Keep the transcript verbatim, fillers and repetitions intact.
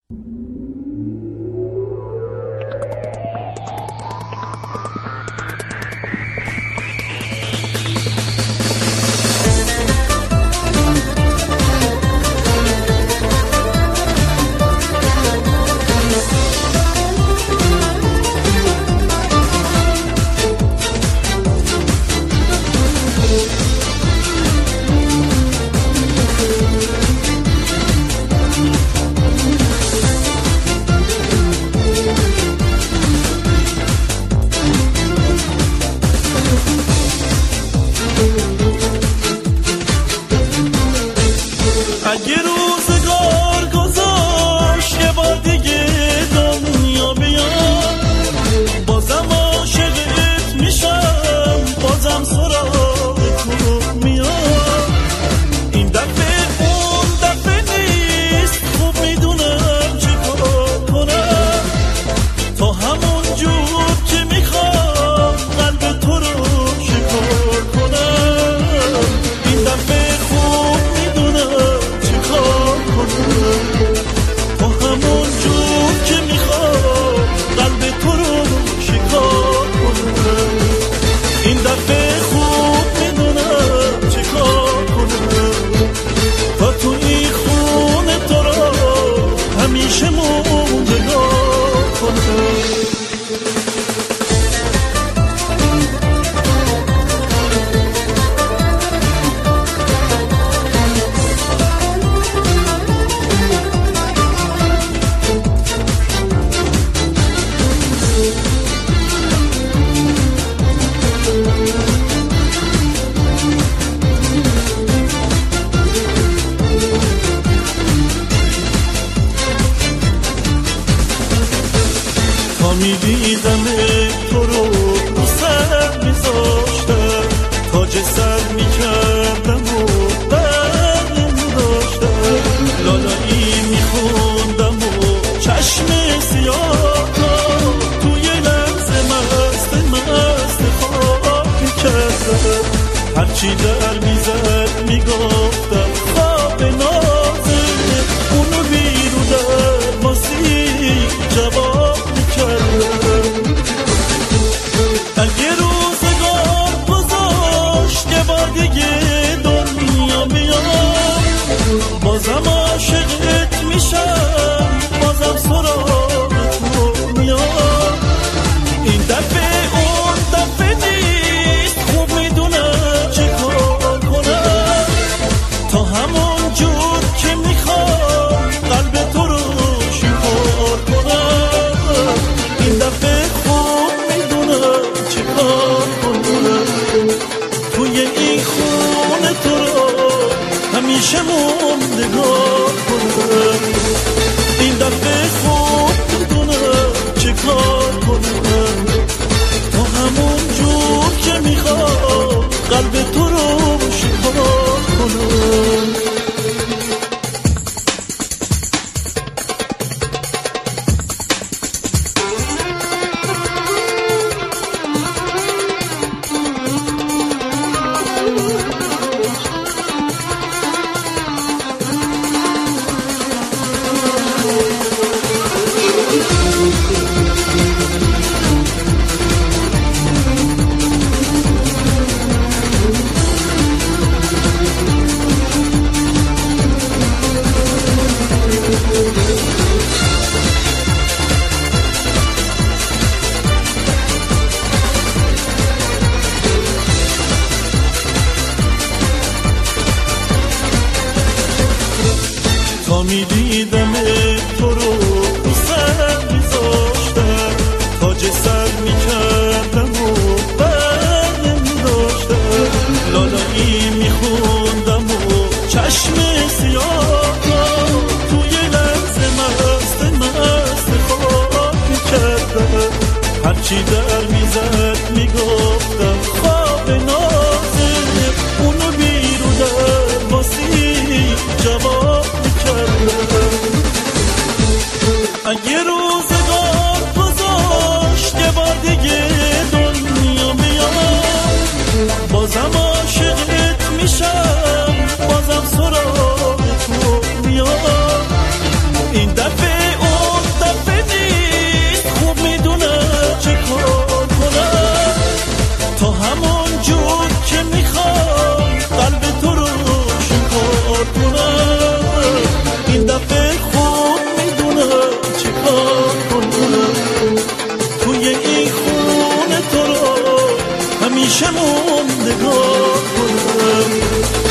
اگه روزگار گذاشت یه بار دیگه دنیا بیاد، بازم عاشقت میشم، بازم سراغ تو میاد. این دفعه اون دفعه نیست، خوب میدونم چی کار کنم، تا همون جور که میخوام قلب تو رو شکار کنم. این دفعه خوب میدونم تا همون جور که میخوام قلب تو رو شکار کنم. این دفعه خوب میدونم چه کار کنم، تا تو این خونه تو رو همیشه موندگار کنم. تا میدیدم تو رو رو سر میذاشتم، تاج سر میکردم و بر نمیداشتم، لالایی میخوندم و چشم سیاه توی لحظه مست مست خواب میکردم. هرچی در میزد میگفتم خواب نازه، اونو بیرو در باسی جواب اگه روزگار گذاشت یه بار دیگه دنیا بیاد، بازم عاشقت میشم، بازم سراغ تو میاد. این دفعه اون دفعه نیست، خوب میدونم چه کار کنم، تا همون جور که میخوام قلب تو رو شکار کنم. این دفعه خوب میدونم چه کار کنم، توی این خونه تو رو همیشه موندگار کنم. این دفعه خوب میدونم چه کار کنم، تا همون جور که میخوام قلب تو رو شکار کنم. تا میدیدم تو رو رو سر میذاشتم، تاج سر میکردم و بر نمیداشتم، لالایی میخوندم و چشم سیاه توی لحظه مست مست خواب میکردم. هرچی در میزد میگفتم خواب نازه، اونو بیرو در باسی جواب اگه روزگار گذاشت یه بار دیگه دنیا بیاد، بازم عاشقت میشم، بازم سراغ تو میاد. این دفعه همیشه موندگار کنم.